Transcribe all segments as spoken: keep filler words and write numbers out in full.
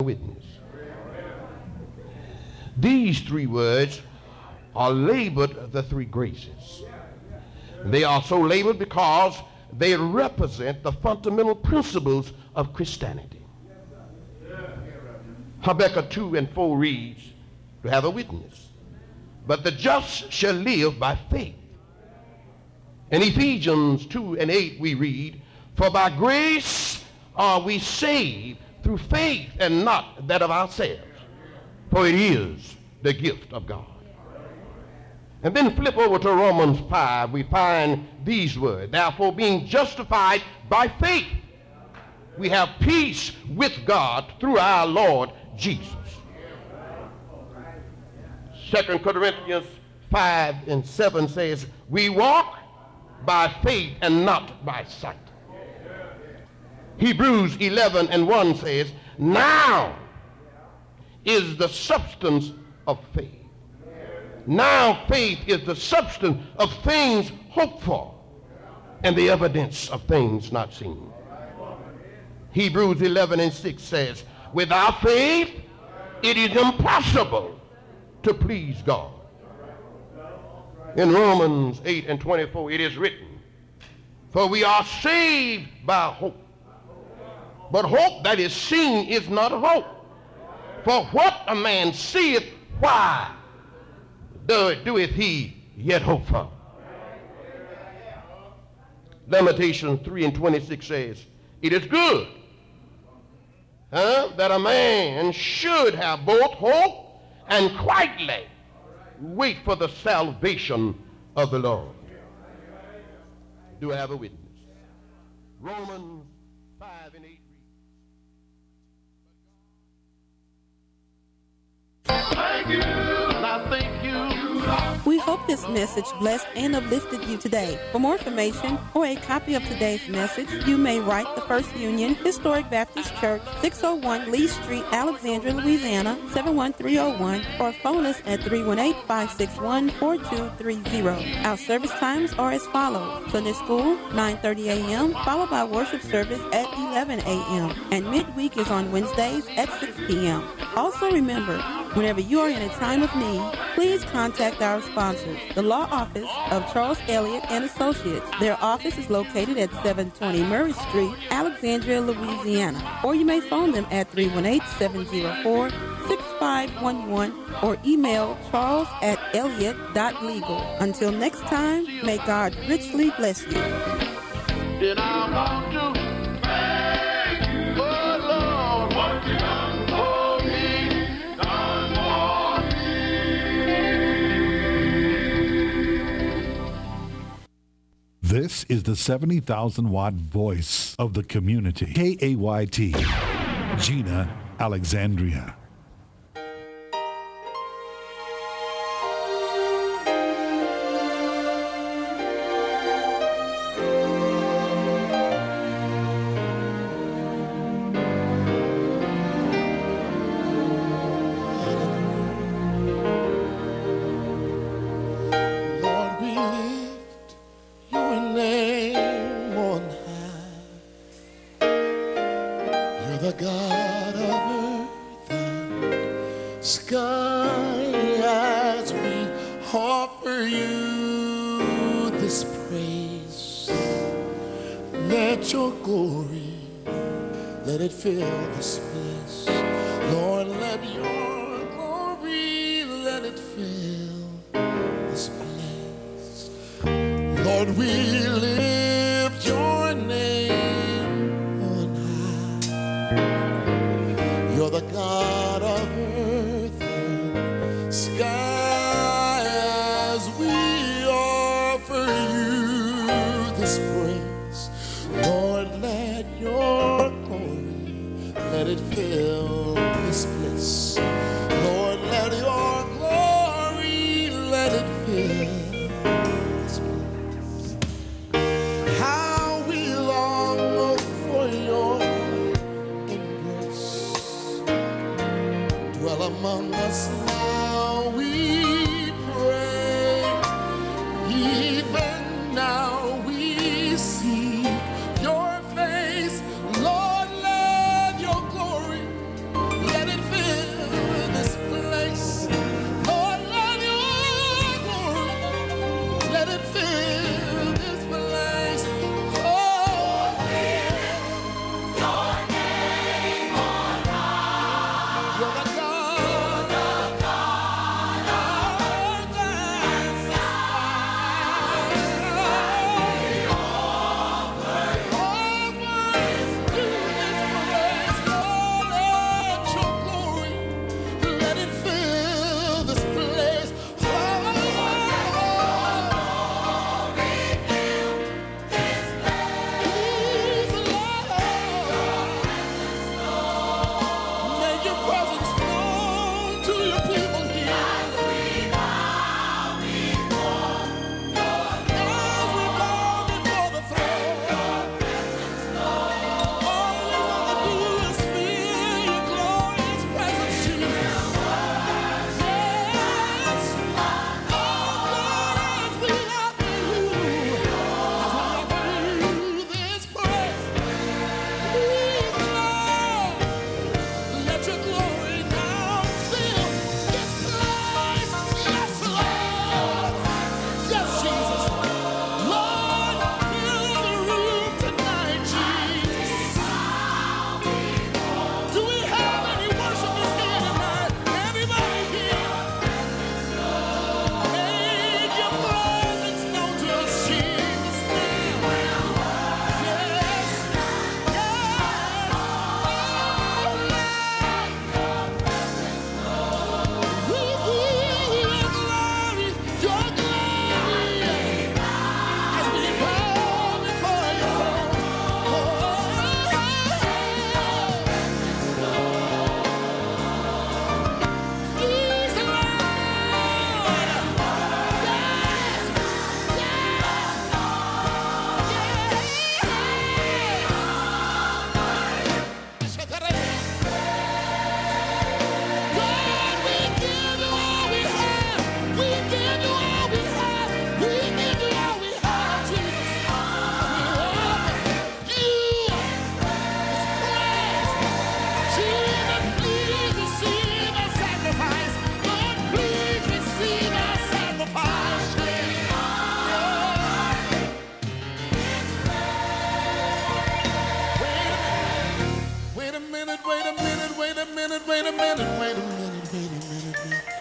witness. These three words are labeled the three graces. They are so labeled because they represent the fundamental principles of Christianity. Habakkuk two and four reads, to have a witness. But the just shall live by faith. In Ephesians two and eight we read, for by grace are we saved through faith, and not that of ourselves, for it is the gift of God. And then flip over to Romans five, we find these words, therefore being justified by faith, we have peace with God through our Lord Jesus. Second Corinthians five and seven says, we walk by faith and not by sight. Hebrews eleven and one says, now is the substance of faith. Now faith is the substance of things hoped for and the evidence of things not seen. Hebrews eleven and six says, without faith it is impossible to please God. In Romans eight and twenty-four it is written, for we are saved by hope. But hope that is seen is not hope. For what a man seeth, why doeth he yet hope for? Lamentations three and twenty-six says, it is good huh, that a man should have both hope and quietly wait for the salvation of the Lord. Do I have a witness? Romans five and eight. Thank you. Now thank you. We hope this message blessed and uplifted you today. For more information or a copy of today's message, you may write the First Union Historic Baptist Church, six oh one Lee Street, Alexandria, Louisiana, seven one three oh one, or phone us at three one eight, five six one, four two three zero. Our service times are as follows. Sunday school, nine thirty a.m., followed by worship service at eleven a.m., and midweek is on Wednesdays at six p.m. Also remember, whenever you are in a time of need, please contact our sponsors, the Law Office of Charles Elliott and Associates. Their office is located at seven twenty Murray Street, Alexandria, Louisiana. Or you may phone them at three one eight, seven oh four, six five one one or email charles at elliott dot legal. Until next time, may God richly bless you. Then I want to thank you, oh Lord, what you done for me, done for me. This is the seventy thousand watt voice of the community. K A Y T, Gina, Alexandria. Fill this place, Lord, let your glory, let it fill this place. Lord, we lift your name on high. You're the God of earth and sky, as we offer you this praise. Lord, let your let it fill this place. Lord, let your glory, let it fill this place. How we long for your embrace. Dwell among us now, we pray. Even now we seek your face. Lord, let minute, wait a minute, wait a minute, wait a minute.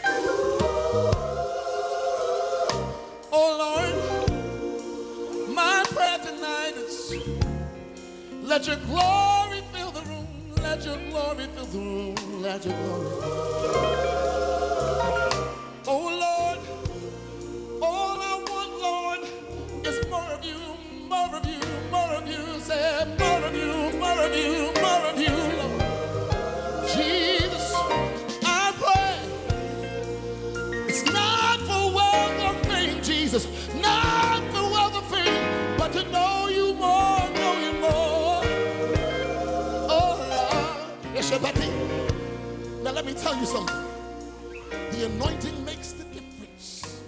Oh Lord, my prayer tonight is let your glory fill the room, let your glory fill the room, let your glory fill the room. Oh Lord, all I want, Lord, is more of you, more of you, more of you, say more of you, more of you, more of you, Lord. Jesus, I pray, it's not for wealth or fame, Jesus, not for wealth or fame, but to know you more, know you more. Oh Lord, yes, buddy. Now let me tell you something. The anointing makes the difference.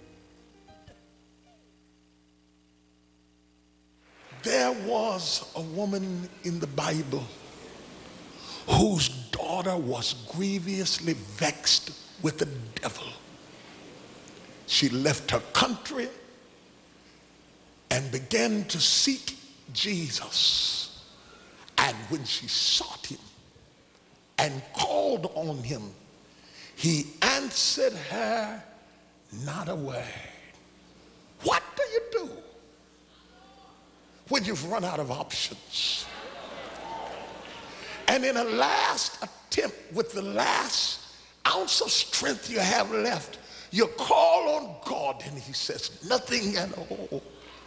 There was a woman in the Bible whose daughter was grievously vexed with the devil. She left her country and began to seek Jesus. And when she sought him and called on him, he answered her not a word. What do you do when you've run out of options? And in a last attempt, with the last ounce of strength you have left, you call on God and he says nothing at all.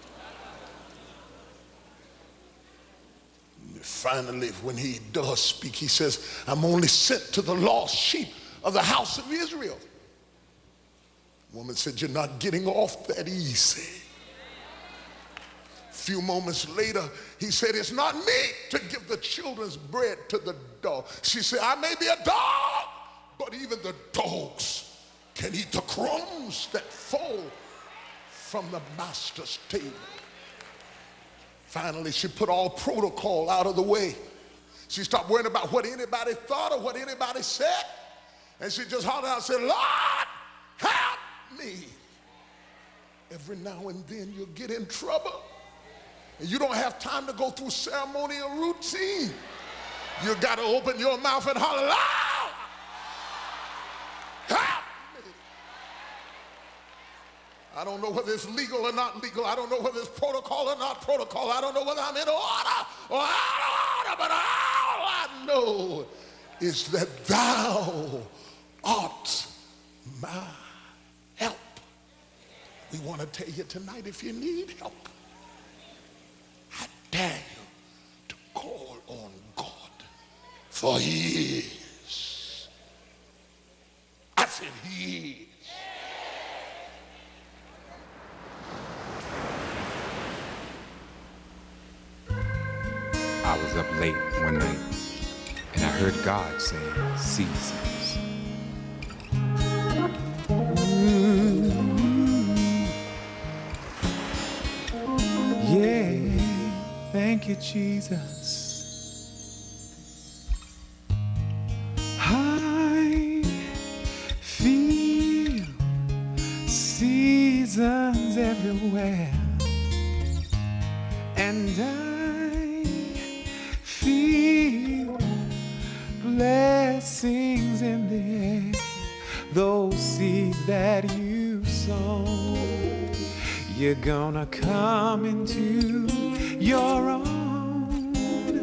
Finally, when he does speak, he says, I'm only sent to the lost sheep of the house of Israel. The woman said, you're not getting off that easy. A few moments later, he said, it's not me to give the children's bread to the dog. She said, I may be a dog, but even the dogs can eat the crumbs that fall from the master's table. Finally, she put all protocol out of the way. She stopped worrying about what anybody thought or what anybody said. And she just hollered out and said, Lord, help me. Every now and then you'll get in trouble. And you don't have time to go through ceremonial routine. You got to open your mouth and holler, Lord, help me. I don't know whether it's legal or not legal. I don't know whether it's protocol or not protocol. I don't know whether I'm in order or out of order. But all I know is that thou art my help. We want to tell you tonight, if you need help, I dare you to call on God, for he is. I said he is. I was up late one night and I heard God say seasons. Yeah, thank you, Jesus. I feel seasons everywhere, and I feel blessings in the air. Those seeds that you sow, you're gonna come into your own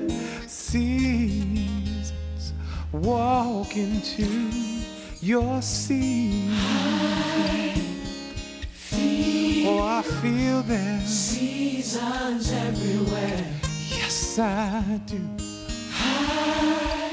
seasons. Walk into your season. I feel oh, I feel them. Seasons everywhere. Yes, I do. I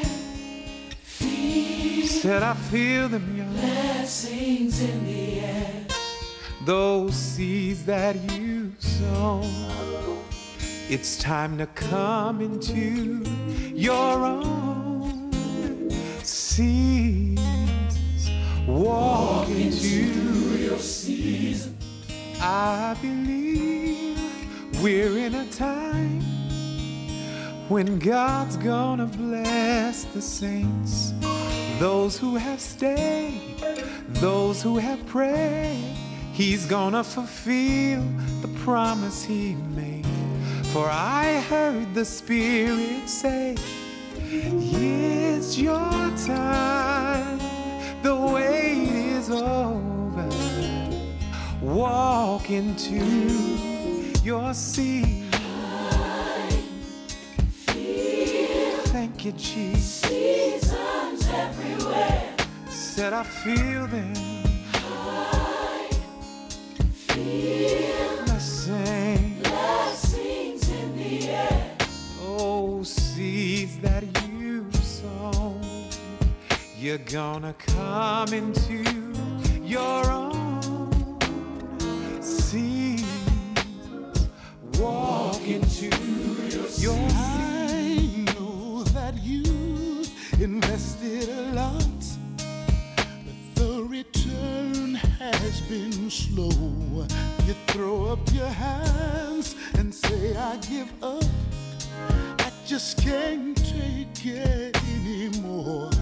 feel Said I feel them, y'all. Blessings in the air. Those seeds that you sow, it's time to come into your own seasons. Walk into your season. I believe we're in a time when God's gonna bless the saints, those who have stayed, those who have prayed. He's gonna fulfill the promise he made. For I heard the Spirit say, It's your time, the wait is over. Walk into your seat. Thank you, Jesus. Seasons everywhere. Said I feel them. I feel Blessing. blessings in the air. Oh, seeds that you sown, you're gonna come into your own. Seeds. Walk into your I know that you've invested a lot, but the return has been slow. You throw up your hands and say, I give up. I just can't take it anymore.